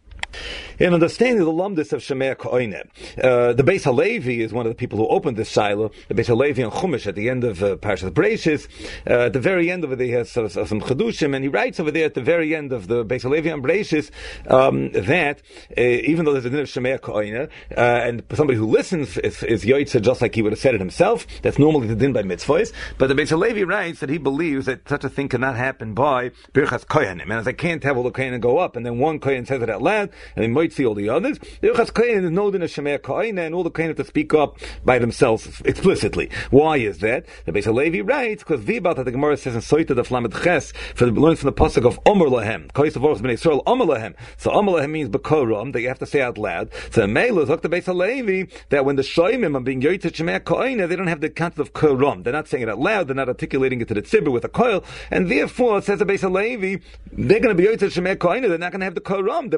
in understanding the lumdis of Shemei Koine. Uh, the Beis Halevi is one of the people who opened this shiloh. The Beis Halevi on Chumash at the end of uh, Parashat Breishis. Uh, at the very end of it, he has uh, some Chedushim, and he writes over there at the very end of the Beis Halevi on Breishis um, that uh, even though there's a din of Shemei Koine, uh, and somebody who listens is, is Yoitze just like he would have said it himself, that's normally the din by mitzvahs. But the Beis Halevi writes that he believes that such a thing cannot happen by Birchas Koyanim. And as I can't have all the Koyanim go up, and then one Koyan says it out loud, and he might see all the others. The Birchas Kohen is no din of Shemei Koine, and all the Kohen have to speak up by themselves explicitly. Why is that? The Beis Halevi writes, because Vibat, that the Gemara says in Soita the Flamet Ches, for the learns from the pasuk of Omer Lahem, Kois of Orchos Bnei Yisrael, Omer Lahem. So Omer Lahem means Bekoram, that you have to say out loud. So Mela is like the Beis Halevi, that when the Shoimim are being Yoitze Shemei Koine, they don't have the concept of Koram. They're not saying it out loud, they're not articulating it to the tzibur with a coil, and therefore, says the Beis Halevi, they're going to be Yoitze Shemei Koine, they're not going to have the Koram, they'll be lack, because they're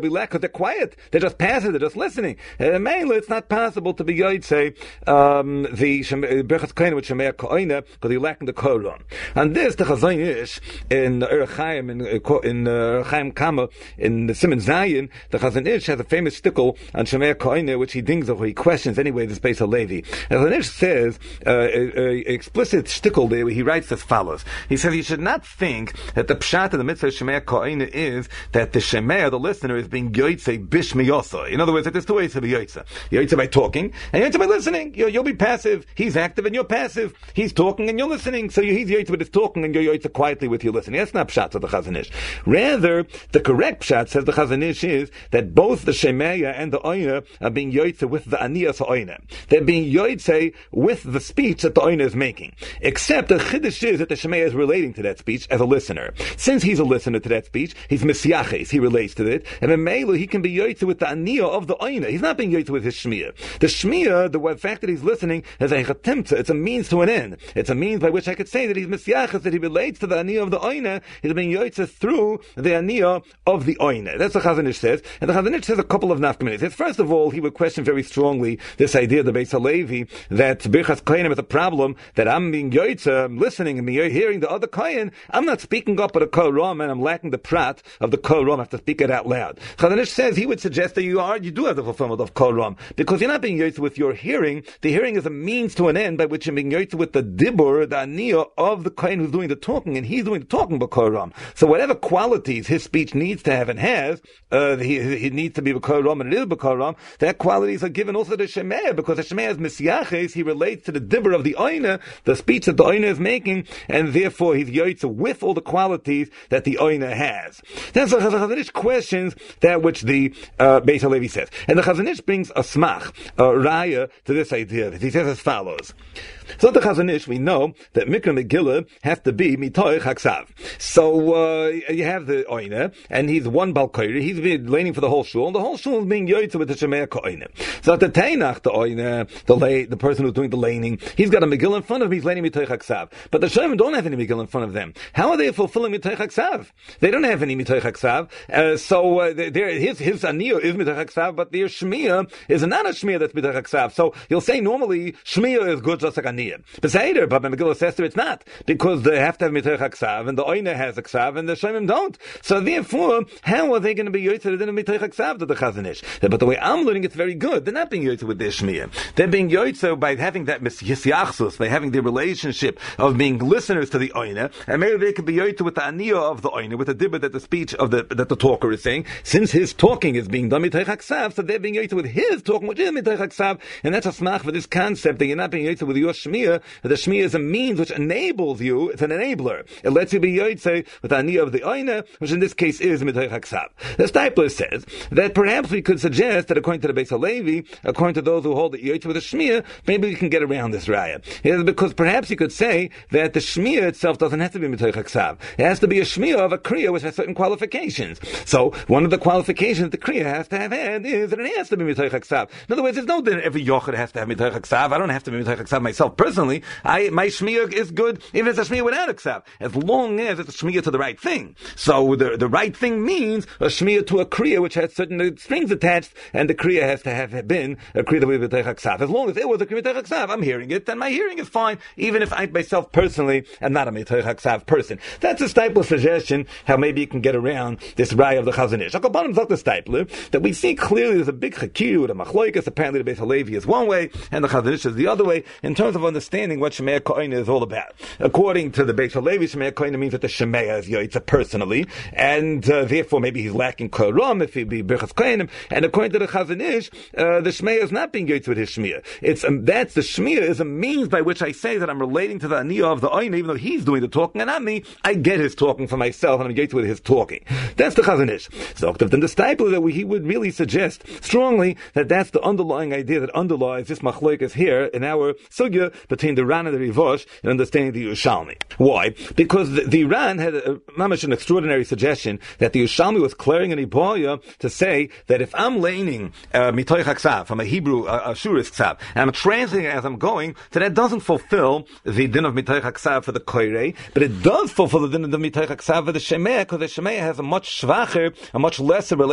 quiet. They're just passive. They're just listening. And mainly, it's not possible to be Yotzei um, the Birchas Kohen with Shemei Koine because you're lacking the Koron. And this, the Chazon Ish in Orach Chaim, in in Orach Chaim Kama, in the Siman Zayin, the Chazon Ish has a famous stickle on Shemei Koine, which he dings over, he questions anyway this Beis HaLevi. And Chazon Ish says, uh, a, a explicit stickle there, where he writes as follows. He says you should not think that the pshat in the mitzvah of Shemei Koine is that the Shemei, the listener, is being Yotzei Bishmi Yosa. In other words, that there's two ways to be Yotzei. You're Yotzei by talking, and you're Yotzei by listening. You're, you'll be passive. He's active and you're passive. He's talking and you're listening. So he's Yotzei with his talking and you're Yotzei quietly with your listening. That's not pshat of the Chazon Ish. Rather, the correct pshat, says the Chazon Ish, is that both the Shemei and the Oina are being Yotzei with the Aniyas Oina. They're being Yotzei with the speech that the Oina is making. Except the Chiddush is that the Shemei is relating to that speech as a listener. Since he's a listener to that speech, he's Misyaches, he relates to it, and in Meilu, he can be Yotzei with the Aniyah of the Oina. He's not being Yotzei with his Shmiya. The Shmiya, the fact that he's listening, is a Chatimta. It's a means to an end. It's a means by which I could say that he's Misyaches, that he relates to the Aniyah of the Oina. He's being Yotzei through the Aniyah of the Oina. That's what Chazon Ish says. And the Chazon Ish says a couple of nafkaminis. First of all, he would question very strongly this idea, the Beis HaLevi, that Birchas Kohanim is a problem, that I'm being Yotzei, I'm listening and hearing the other Kohen, I'm not speaking up with a Kol Ram, and I'm lacking the prat of the Kol Ram. I have to speak it out loud. Chazon Ish says he would suggest that you are, you do have the fulfillment of Kol Ram, because you're not being Yotzei with your hearing. The hearing is a means to an end by which you're being Yotzei with the Dibur, the Aniyah of the Kohen who's doing the talking, and he's doing the talking by Kol Ram. So whatever qualities his speech needs to have and has, uh, he, he needs to be B'Kol Ram and it is B'Kol Ram, that qualities are given also to Shemei, because the Shemei is Misyaches, he relates to the Dibur of the Oina, the speech that the Oina is making, and therefore he's Yotzei with all the qualities that the Oina has. That's the Chazon Ish questions that which the uh, Beis HaLevi says. And the Chazon Ish brings a smach, a raya, to this idea. He says as follows. So the Chazon Ish, we know that Mikra Megillah has to be mitoich haksav. So uh, you have the Oina, and he's one balkoiri. He's been laning for the whole shul, and the whole shul is being Yotzei with the Shemei Koine. So at the Tainach, the Oina, the lay, the person who's doing the laning, he's got a Megillah in front of him. He's laning mitoich haksav. But the Shemim don't have any Megillah in front of them. How are they fulfilling mitoich haksav? They don't have any mitoich haksav. Uh, so uh, his his aniyah is mitoich haksav, but their shmiya is not a shmiya that's mitoich haksav. So you'll say normally shmiya is good just like aniyah. Beseder, but Megillah says it's not, because they have to have mitoich haksav, and the Oina has haksav, and the Shemim don't. So therefore, how are they going to be yotzei than mitoich haksav to the Chazon Ish? But the way I'm learning, it's very good. They're not being yotzei with their shmiya. They're being yotzei by having that misyachsus, by having the relationship of being listeners to the Oina, and maybe they could be yotzei with the aniyah of the Oina, with the dibber that the speech of the that the talker is saying. Since his talking is being done mitoich haksav, so they're being yotzei with his talking, which is mitoich haksav, and that's a smach for this concept that you're not being yotzei with your shmiya. The shmiya is a means which enables you. It's an enabler. It lets you be yotzei with the aniyah of the Oina, which in this case is mitoich haksav. The Stipler says that perhaps we could suggest that according to the Beis HaLevi, according to those who hold the yotzei with the shmiya, maybe we can get around this raya. It's because perhaps you could say that the shmiya itself doesn't have to be mitoich haksav. It has to be a shmiya of a kriya which has certain qualifications. So one of the qualifications the kriya has to have had is that it has to be mitoich haksav. In other words, there's no that every yochid has to have mitoich haksav. I don't have to be mitoich haksav myself personally. I my shmiya is good even if it's a shmiya without haksav, as long as it's a shmiya to the right thing. So the the right thing means a shmiya to a kriya which has certain strings attached, and the kriya has to have been a kriya with mitoich haksav. As long as it was a kriya mitoich haksav, I'm hearing it, then my hearing is fine, even if I myself personally am not a mitoich haksav person. That's a Stipler suggestion how maybe you can get around this raya of the Chazon Ish. Akabanim Zok the Stipler that we see clearly there's a big chakir with a machloikas. Apparently the Beis HaLevi is one way and the Chazon Ish is the other way in terms of understanding what Shemei Koine is all about. According to the Beis HaLevi, Shemei Koine means that the Shemei is yotzei personally, and uh, therefore maybe he's lacking koram if he be Birchas Kohanim. And according to the Chazon Ish, uh, the Shemei is not being yotzei with his shmiya. It's um, that's the shmiya is a means by which I say that I'm relating to the aniyah of the Oina, even though he's doing the talking and not me. I get his talking for myself, and I'm yotzei with his talking. That's the Chazon Ish. So then the Stipler that we, he would really suggest strongly that that's the underlying idea that underlies this machloikas here in our sugya between the Ran and the Rivosh in understanding the Yerushalmi. Why? Because the, the Ran had a, mamash an extraordinary suggestion that the Yerushalmi was clearing an Iboya to say that if I'm laning uh, mitoich haksav from a Hebrew uh, Ashuris ksav, and I'm translating it as I'm going, so that doesn't fulfill the din of mitoich haksav for the koirei, but it does fulfill the din of the mitoich haksav for the shemei, because the shemei has a much schwacher, a much lesser relation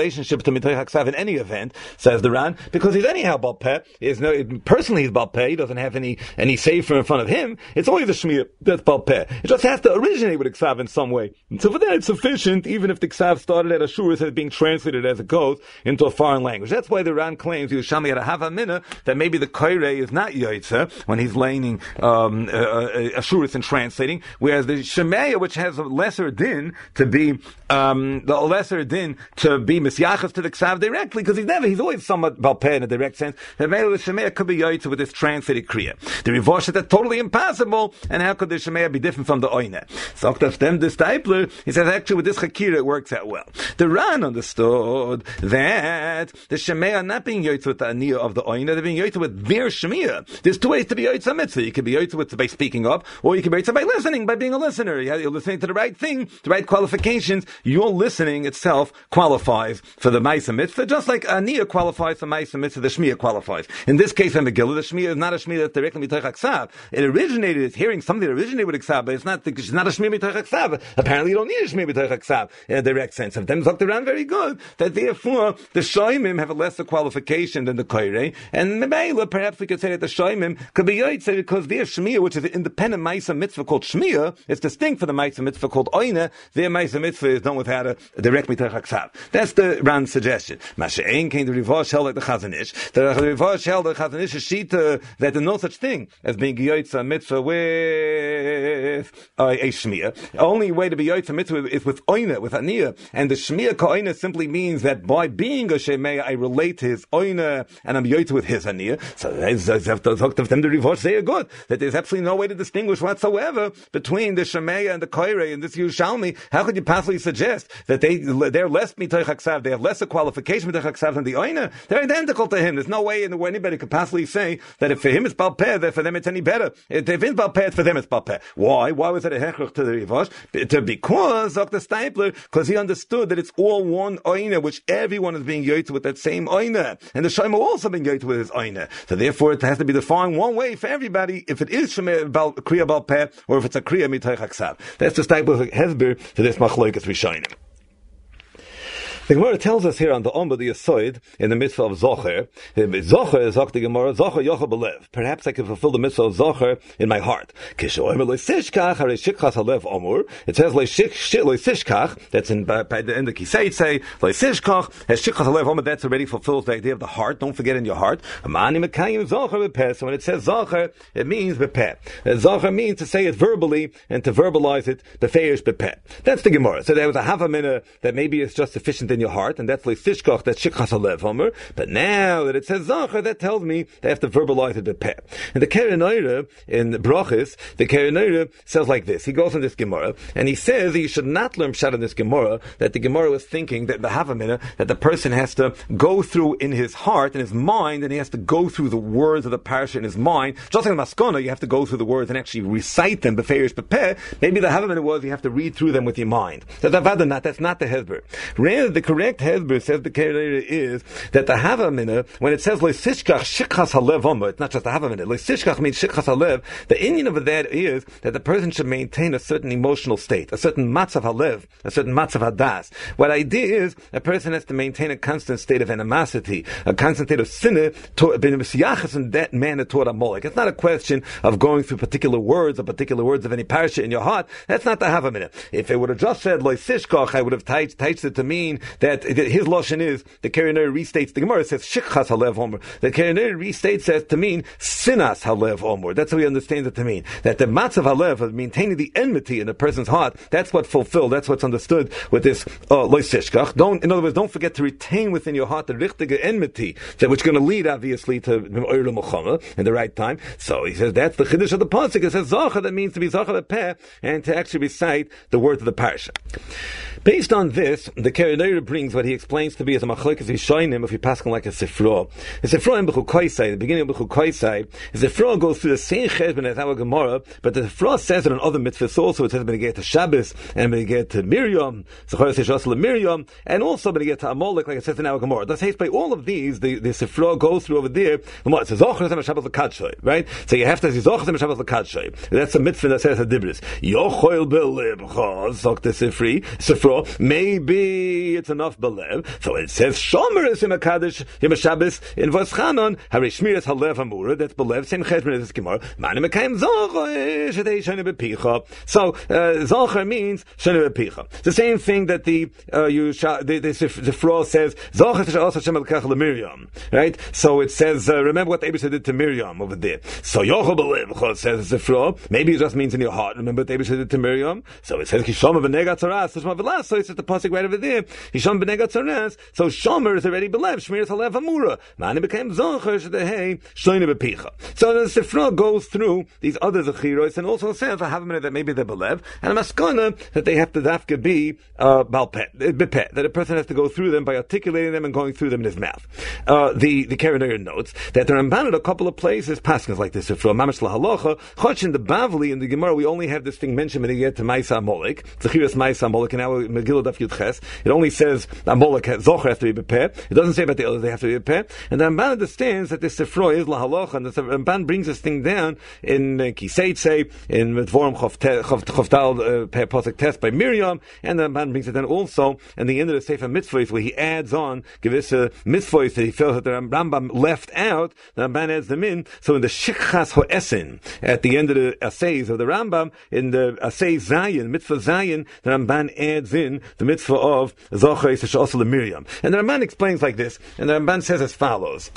relationship to Mitoich HaKsav in any event, says the Ran, because he's anyhow Baal Peh. He's no, personally he's Baal Peh. He doesn't have any, any sefer in front of him. It's only the Shmiya that's Baal Peh. It just has to originate with Ksav in some way. And so for that it's sufficient, even if the Ksav started at Ashuris and being translated as it goes into a foreign language. That's why the Ran claims Yerushalmi had a Havamina that maybe the Koirei is not Yoitza when he's laying um, uh, uh, Ashuris and translating, whereas the Shemeya, which has a lesser din to be um, the lesser din to be Misyachas to the Ksav directly, because he's never, he's always somewhat Baal Peh in a direct sense. The Shemeya could be Yoitza with this translated Kriya. The Rivosh said that's totally impossible, and how could the Shemeya be different from the Oine? So them the Stipler, he says actually with this Chakira it works out well. The Ran understood that the Shemeya not being Yoitza with the Aniyah of the Oine, they're being Yoitza with their Shemiya. There's two ways to be Yoitza Mitzvah. You can be Yoitza with by speaking up, or you can be Yoitza by listening, by being a listener. You're listening to the right thing, the right qualifications. Your listening itself qualifies for the Ma'aseh Mitzvah, just like Aniyah qualifies for Ma'aseh Mitzvah, the Shemiya qualifies. In this case, in Megillah, the Shemiya is not a Shemiya that's directly Mitoich HaKsav. It originated, it's hearing something that originated with Ksav, but it's not, it's not a Shemiya Mitoich HaKsav. Apparently, you don't need a Shemiya Mitoich HaKsav in a direct sense. Of them talked around very good, that therefore, the Shoimim have a lesser qualification than the Koirei, and Mebeila, perhaps we could say that the Shoimim could be Yoitze because their Shemiya, which is an independent Ma'aseh Mitzvah called Shemiya, is distinct from the Ma'aseh Mitzvah called Oine. Their Ma'aseh Mitzvah is done without a, a direct Mitoich HaKsav. That's the Ran's suggestion. Mashe'en came to Rivosh held like the Chazanish. The Rivosh held the Chazanish Shita that there's no such thing as being Yoitze Mitzvah with uh, a Shemiya. The only way to be Yoitze Mitzvah is with Oine, with Aniyah. And the Shemiya Ka'oine simply means that by being a Shemeya, I relate to his Oine and I'm Yoitze with his Aniyah. So of them the Rivosh say good, that there's absolutely no way to distinguish whatsoever between the Shemeya and the Koirei and this Yerushalmi. How could you possibly suggest that they, they're less Mitoich HaKsav, they have lesser qualification Mitoich HaKsav than the Oine? They're identical to him. There's no way in the way anybody could possibly say that if for him it's Baal Peh, that for them it's any better. If it's Baal Peh, for them it's Baal Peh. Why? Why was it a hechrach to the Rivosh? Because, Doctor Stipler, because he understood that it's all one Oine, which everyone is being yoyed with that same Oine. And the Shoim also being yoyed with his Oine. So therefore it has to be defined one way for everybody, if it is Shemeh Kriya Baal Peh, or if it's a Kriya Mitoich HaKsav. That's the Stipler Hezber to this Machloikas Rishonim. The Gemara tells us here on the Omba the Yasoid in the mitzvah of Zocher. Zocher is the Gemara, Zocher Yocha Belev. Perhaps I can fulfill the mitzvah of Zocher in my heart. It says Leisishkach, that's in by, by the end of Kisei say Leisishkach has Shikchas Halev Omer. That's already fulfills the idea of the heart. Don't forget in your heart. So when it says Zocher, it means Bepeh. Zocher means to say it verbally and to verbalize it Befeish Bepeh. That's the Gemara. So there was a Havamina that maybe it's just sufficient in your heart, and that's like Fishkoch, that's Shikchas Halev Homer. But now that it says Zachar, that tells me they have to verbalize it with Peh. And the Keren Oire in Brachis, the Keren Oire says like this. He goes in this Gemara, and he says that you should not learn Pshat in this Gemara, that the Gemara was thinking that the Havamina, that the person has to go through in his heart, in his mind, and he has to go through the words of the parasha in his mind. Just like in Maskona, you have to go through the words and actually recite them, Befeish Bepeh. Maybe the Havamina was you have to read through them with your mind. That's not, that's not the Hezber. Rather, the correct Hezber, says the Kerera, is that the Havamina, when it says Leisishkach Shikchas Halev Omer, it's not just the Havamina. Leisishkach means Shikchas Halev. The Indian of that is that the person should maintain a certain emotional state, a certain matzav halev, a certain matzav hadas. What idea is a person has to maintain a constant state of animosity, a constant state of sinner, in that manner toward Amalek. It's not a question of going through particular words or particular words of any parasha in your heart. That's not the Havamina. If it would have just said Leisishkach, I would have touched it to mean that his lashon is the Kerineri restates the Gemara says Shikchas Halev Omer. The Kerineri restates says to mean Sinas Halev Omer. That's how he understands it to mean that the matzav halev of maintaining the enmity in a person's heart. That's what fulfilled. That's what's understood with this loisishkach. Uh, don't, in other words, don't forget to retain within your heart the richtige enmity, that which is going to lead obviously to Oyer Muhammad in the right time. So he says that's the chiddush of the pasuk. It says Zacha, that means to be Zacha Bepeh and to actually recite the words of the parasha. Based on this, the Kerineri brings what he explains to be as a machlokes Rishonim if you pass him like a sifro. The sifro in Bechuk Koisai, the beginning of Bechuk Koisai, the sifro goes through the same cheshbon as our Gemara, but the sifro says it in other mitzvahs also. It says when you get to Shabbos and when you get to Miriam, Zechor says Shasla Miriam, and also when you get to Amalek, like it says in our Gemara. That's how by all of these, the, the sifro goes through over there. It says Zochar Zem Shabbos L'Kadshoy, right? So you have to say Zochar Zem Shabbos L'Kadshoy. That's a mitzvah that says a dibris. Yochoil Belibcha, Zok the Sifri, sifro. Maybe it's it's enough belev. So it says shomer is in a kaddish yom Shabbos in Voschanon harishmiras halev amura. That's belev same cheshbon as gemara. Mani mekayim zocher shetei shana bepicha. So uh, zocher means shana bepicha. It's the same thing that the uh, you the the, the Sifra says zocher shashal Hashem elkach leMiriam. Right. So it says uh, remember what the Eibusha did to Miriam over there. So yochel belev says the Sifra. Maybe it just means in your heart. Remember what the Eibusha did to Miriam. So it says kishoma v'negat tzaras. So it's at the pasuk right over there. Hisham b'negat tzaras. So shomer is already belev. Shmir is halev amura. Mani became zocher shedehei shoyne bepicha. So the Sifra goes through these other zechiros and also says I have a minute that maybe they're belev and a maskana that they have to dafka be uh, balpet bepet, that a person has to go through them by articulating them and going through them in his mouth. Uh, the the Keren notes that the Ramban at a couple of places paskins like this Sifra mamash lahalocha. Choch in the Bavli in the Gemara we only have this thing mentioned when you get to Maisa Amalek, zechiros Maisa Amalek, and now Megillah Daf Yud Ches. It only says Amalek zocher has to be bepet. It doesn't say about the others they have to be bepet. And the Ramban understands that this Sifra is lahalocha, and the Ramban brings this thing down in uh, Kiseitse, in Dvorim Chavtal Pasuk Test by Miriam, and the Ramban brings it down also in the end of the Sefer Mitzvahs where he adds on gewisse Mitzvahs that he feels that the Rambam left out. The Ramban adds them in. So in the Shikchas Ho'esin, at the end of the Assays of the Rambam, in the Assay Zayin, Mitzvah Zayin, the Ramban adds in the mitzvah of Zocher Yisrael also Miriam. And the Ramban explains like this, and the Ramban says as follows.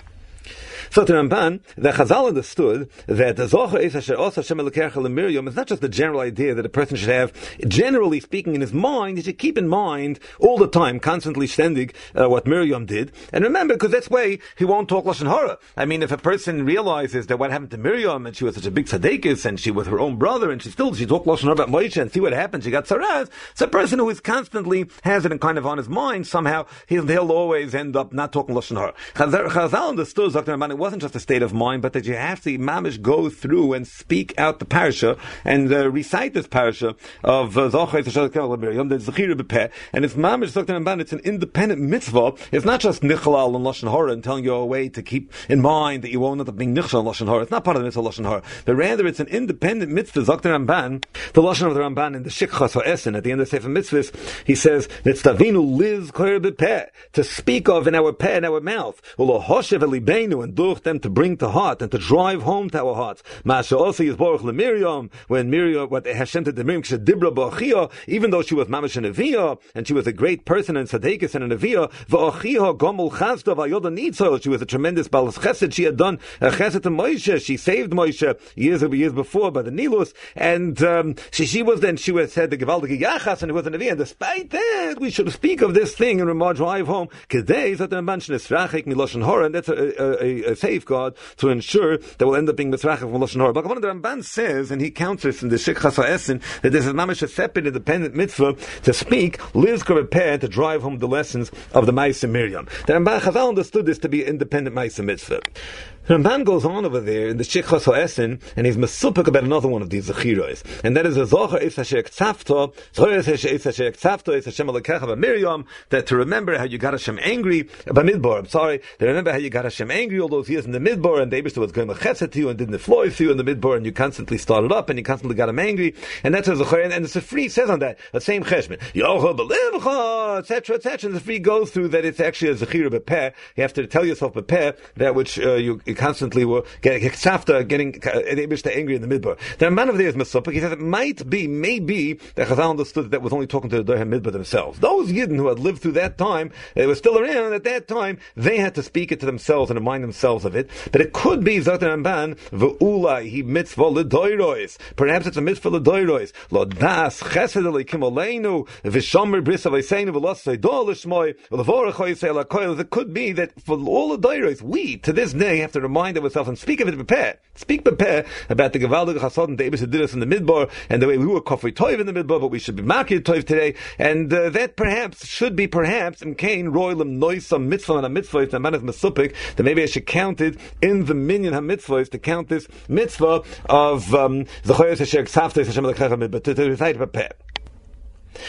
So to Ramban, the Chazal understood that the Zocher is Asher Osa Hashem Elokecha LeMiriam is not just the general idea that a person should have, generally speaking, in his mind. He should keep in mind all the time, constantly ständig, uh, what Miriam did. And remember, because that's way he won't talk Lashon Hara. I mean, if a person realizes that what happened to Miriam, and she was such a big tzaddikus, and she was her own brother, and she still, she talked Lashon Hara about Moshe, and see what happened, she got tzaraz. It's a person who is constantly has it in kind of on his mind, somehow he'll, he'll always end up not talking Lashon Hara. Chazal understood, Doctor Ramban, it wasn't just a state of mind, but that you have to mamish go through and speak out the parasha and uh, recite this parasha of Zocher Yisrael Miriam, the Zechira B'Peh, and it's mamish Doctor Ramban, it's an independent mitzvah. It's not just nichalal and lashon hara and telling you a way to keep in mind that you won't end up being nichal and lashon hara. It's not part of the mitzvah lashon hara, but rather it's an independent mitzvah. Doctor Ramban, the lashon of the Ramban in the Shikchas Ho'esin at the end of Sefer Mitzvahs, he says that Stavinu liz koyer b'peh, to speak of in our peh, in our mouth, ulo hoshev elibeinu, and durch them to bring to heart and to drive home to our hearts. Masha also is Baruch LeMiriam, when Miriam, what Hashem did to Miriam, Dibra Ba'achia, even though she was Mamash and Neviah, and she was a great person and Tzaddikus and a Neviah, Va'achia Gomel Chazda Va'yoda Nitzel, she was a tremendous Balas Chesed, she had done a Chesed to Moshe, she saved Moshe years years before by the Nilus, and um, she, she was then, she was said the Gevaldige Yachas, and it was a Neviah, and despite that, we should speak of this thing and Ramah drive home, Kedei, that the Mansion is Rachik Miloshan Hora, and that's a, a, a, a safeguard to ensure that we'll end up being mitzrachah from Lashon Hara. But one of the Ramban says, and he counters in the Shikchas Ha'esin, that this is mamish a separate independent mitzvah to speak, lizkar b'peh, to drive home the lessons of the Ma'aseh Miriam. The Ramban Chazal understood this to be an independent Ma'aseh mitzvah. Ramban goes on over there in the Shikchas Ha'esin, and he's mesupik about another one of these zechiros, and that is a zocher is Hashem Ksafto, zocher is Hashem Ksafto, is Hashem Elokecha B'Miriam, that to remember how you got Hashem angry, B'Midbar, I'm sorry, to remember how you got Hashem angry all those years in the Midbar, and the Eibusha was going to chesed to you and didn't flow to you in the Midbar, and you constantly started up, and you constantly got him angry, and that's a zocher, and, and the Sifri says on that, the same cheshbon, Yochel B'Livcha, et cetera, et cetera, and the Sifri goes through that it's actually a zechira b'peh, you have to tell yourself b'peh, that which uh, you, you constantly were getting after getting Eibusha angry in the Midbar. The Ramban of there is Mesupik. He says it might be, maybe, that Chazal understood that, that was only talking to the Dohem Midbar themselves. Those Yidden who had lived through that time, they were still around at that time, they had to speak it to themselves and remind themselves of it. But it could be Zot Ramban, V'ulai, he mitzvah l'doirois. Perhaps it's a mitzvah l'doirois. Lo das chesed elikim oleinu, v'shomer bris avayseinu, v'los seidol l'shmoi, v'levorach hoyisei l'koil. It could be that for all the doirois, we, to this day, have to remind ourselves and speak of it b'peh. Speak b'peh about the Gevaldig Chasod and the Eibusha did us in the Midbar, and the way we were kofri toiv in the Midbar, but we should be makir toiv today, and uh, that perhaps should be perhaps imkain roilam noisam mitzvah and a mitzvah is the man of mesupik, that maybe I should count it in the minyan ha-mitzvah to count this mitzvah of um, Zacharias Hashem Ksaftes Hashem Elokecha Midbar to recite b'peh.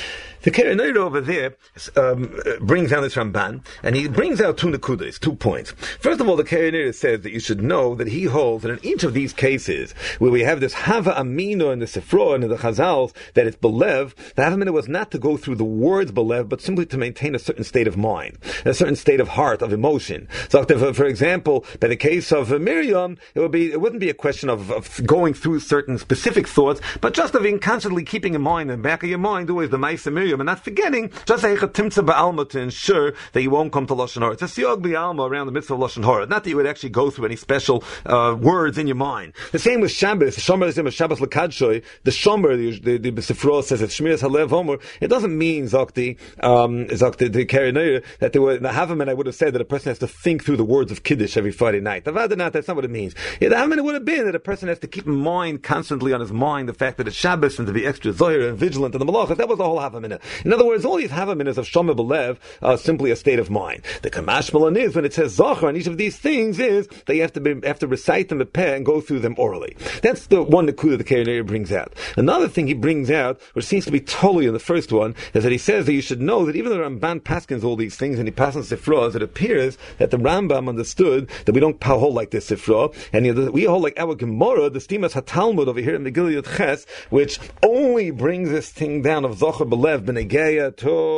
The Keren over there um, brings down this Ramban, and he brings out two nekudas, two points. First of all, the Keren says that you should know that he holds that in each of these cases, where we have this Hava Amino in the Sifra and in the Chazals, that it's Belev, the Hava Amino was not to go through the words Belev, but simply to maintain a certain state of mind, a certain state of heart, of emotion. So, for, for example, by the case of uh, Miriam, it would be, it wouldn't be a question of, of going through certain specific thoughts, but just of being constantly keeping in mind, in the back of your mind, always the Maisa Miriam, and not forgetting, just a Timtza Ba'alma to ensure that you won't come to Lashon Hara. It's a Siyog B'alma around the mitzvah of Lashon Hara. Not that you would actually go through any special uh, words in your mind. The same with Shabbos. The Shomer is in Shabbos L'Kadshoy. The Shomer, the, the, the Sifra says, it's Shmiras Halev Homer. It doesn't mean, Zokti, um, Zokti, the Keren, that there were, in the Havaman, I would have said that a person has to think through the words of Kiddush every Friday night. The Vadanat, that's not what it means. Yeah, the Havaman, it would have been that a person has to keep in mind, constantly on his mind, the fact that it's Shabbos and to be extra Zohar and vigilant in the Malachas. That was the whole Havaman. In other words, all these Havaminas of Shomer Belev are simply a state of mind. The Kamash Malan is, when it says Zachar on each of these things, is that you have to be, have to recite them a pair and go through them orally. That's the one Nakuda the Keren brings out. Another thing he brings out, which seems to be totally in the first one, is that he says that you should know that even though Ramban paskins all these things and he passes Sifra, it appears that the Rambam understood that we don't hold like this Sifra, and we hold like our Gemara, the Stimas HaTalmud over here in Megillah Yud Ches, which only brings this thing down of Zachar Belev Benegeya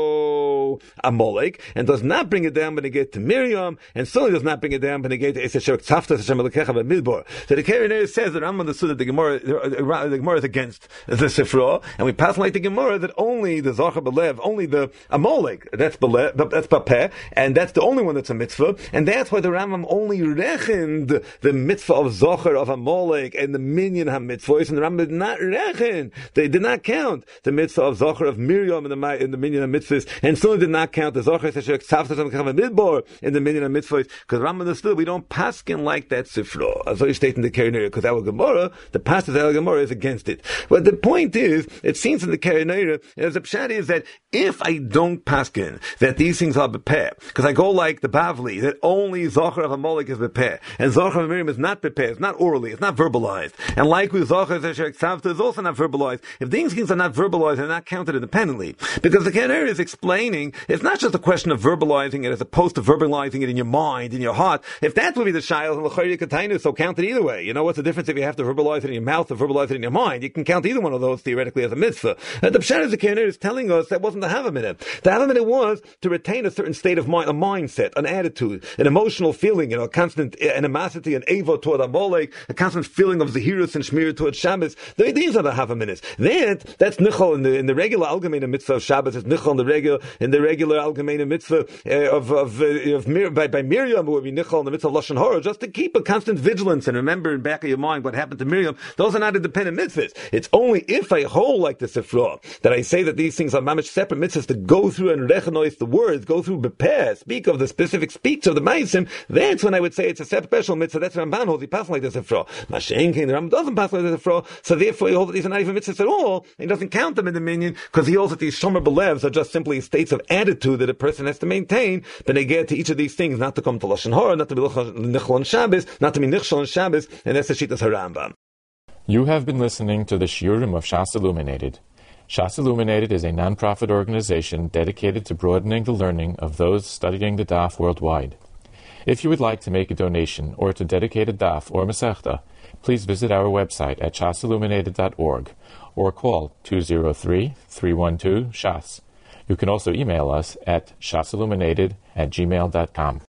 to Amalek, and does not bring it down Benegay to Miriam, and certainly does not bring it down Benegay to Esesher Tzafta Hashem Elokecha B'Midbar. So the Keren says that Rambam understood that the Gemara, the Gemara is against the Sifra, and we pass like the Gemara that only the Zachar Belev, only the Amalek, that's Belev, that's Papeh, and that's the only one that's a mitzvah, and that's why the Rambam only reckoned the mitzvah of Zachar of Amalek and the minyan ha-mitzvahs, and the Rambam did not reckon, they did not count the mitzvah of Zachar of Miriam in the, in the minyan ha-mitzvahs, and certainly did not count the Zachar Esesher Tzafta Hashem Elokecha B'Midbar in the minyan ha-mitzvahs, because Rambam understood we don't paskin like that Sifra, as I state in the Keren, because our Gemara, the pastor of our Gemara is against it. But the point is, it seems in the Keren, as a pshat is that if I don't paskin that these things are bepeh, because I go like the Bavli, that only Zachar of Amalek is bepeh, and Zachar of Miriam is not bepeh, it's not orally, it's not verbalized, and like with Zachar Esesher Tzafta is also not verbalized. If these things are not verbalized, they're not counted independently, because the Keren is explaining, it's not just a question of verbalizing it as opposed to verbalizing it in your mind, in your heart. If that would be the shayla, and l'chayri katainu, so count it either way. You know what's the difference if you have to verbalize it in your mouth or verbalize it in your mind? You can count either one of those theoretically as a mitzvah. And the pshat is the Keren is telling us that wasn't the Havamina. The Havamina was to retain a certain state of mind, a mindset, an attitude, an emotional feeling, you know, a constant animosity and ava toward Amalek, a constant feeling of zahirus and shmir toward Shabbos. These are the Havaminas. That that's nichol in the in the regular algemeina mitzvah of Shabbos. It's nichol in the regular in the regular algemeina mitzvah uh, of of, uh, of Mir, by, by Miriam, who would be nichol in the mitzvah of Lashon Hara, just to keep a constant vigilance and remember in back of your mind what happened to Miriam. Those are not independent mitzvahs. It's only if I hold like the Sifra that I say that these things are mamish separate mitzvahs to go through and recognize the words, go through bepeh, speak of the specific speech of the ma'asim. That's when I would say it's a separate special mitzvah. That's Ramban holds. He passes like the Sifra. Mashen King, the Ramban doesn't pass like the Sifra, so therefore he holds that these are not even mitzvahs at all. He doesn't count them in the minyan because he holds that these shomer belevs are just simply states of attitude that a person has to maintain. But they get to each of these things, not to come to Lashon Hara, not to be nichol on Shabbos, not to be nichol on Shabbos, and that's the shittas Harambam. You have been listening to the Shiurim of Shas Illuminated. Shas Illuminated is a non-profit organization dedicated to broadening the learning of those studying the Daf worldwide. If you would like to make a donation or to dedicate a Daf or Masechta, please visit our website at shas illuminated dot org or call two zero three, three one two, S H A S. You can also email us at shasilluminated at gmail dot com.